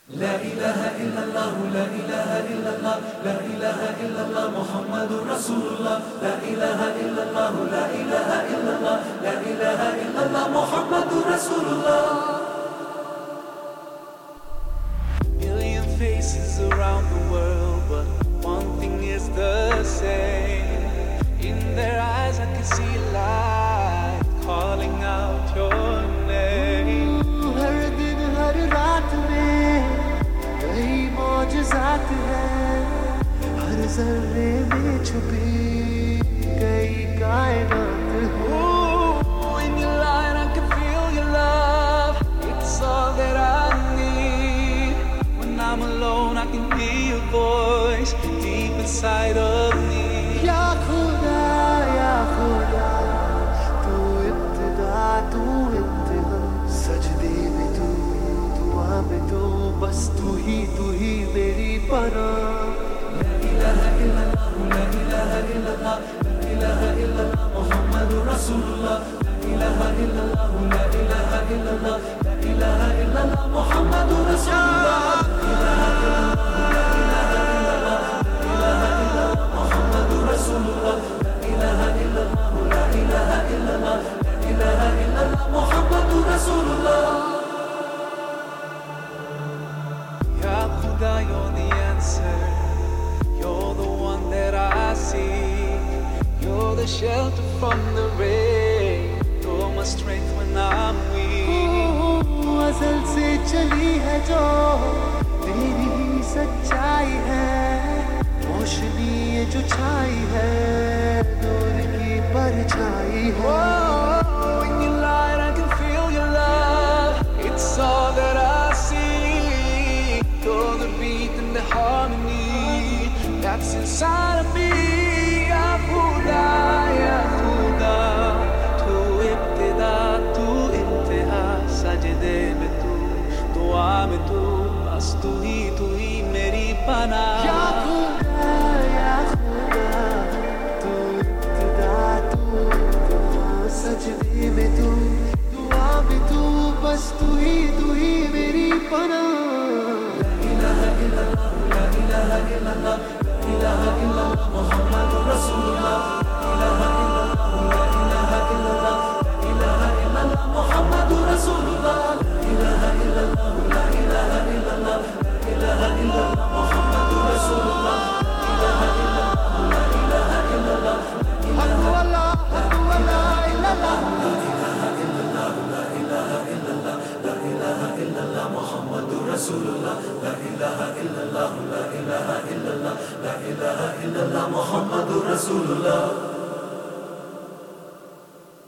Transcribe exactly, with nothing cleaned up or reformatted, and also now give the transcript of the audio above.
لا إله إلا الله لا إله إلا الله لا إله إلا الله محمد رسول الله لا إله إلا الله لا إله إلا الله لا إله إلا الله محمد رسول الله. Million faces around the world, but one thing is the same. In their eyes I can see light calling out your name. हर दिन हर रात में कई मौजज़ात हैं, हर ज़र्रे में छुपी कई कायनात हैं. Ooh, in your light I can feel your love. It's all that I need. When I'm alone I can hear your voice deep inside of me. या खुदा या खुदा तू इब्तिदा तू इंतहा, सजदे में तू दुआ में तू, बस तू ही तू ही मेरी पनाह. لا إله إلا الله لا إله إلا الله لا إله إلا الله محمد رسول الله لا إله إلا الله لا إله إلا الله لا إله إلا الله محمد رسول الله لا إله إلا الله لا إله إلا الله محمد رسول الله لا إله إلا الله لا إله إلا الله لا إله إلا الله محمد رسول الله. Ya Khuda, you're the answer. You're the one that I see. You're the shelter from the rain. You're my strength when I'm weak. अज़ल से चली है जो तेरी ही सच्चाई है, रोशनी ये जो छाई है नूर की परछाई है. Oh, in your light I can feel your love. It's all that I see. You're the beat and the harmony that's inside of me. Ya Khuda, Ya Khuda, tu ibtida, tu intaha, sajde mein tu, dua mein tu, bas tu hi tu hi meri panaah. या खुदा या खुदा तू इब्तिदा तू इंतहा, सजदे में तू दुआ में तू, बस तू ही तू ही मेरी पनाह. لا إله إلا الله لا إله إلا الله لا إله إلا الله محمد رسول الله لا إله إلا الله لا إله إلا الله لا إله إلا الله محمد رسول الله لا إله إلا الله لا إله إلا الله لا إله إلا الله محمد رسول الله لا إله إلا الله لا إله إلا الله हक वाला हक वाला इल्लल्लाह. لا إله إلا الله محمد رسول الله لا إله إلا الله لا إله إلا الله لا إله إلا الله محمد رسول الله.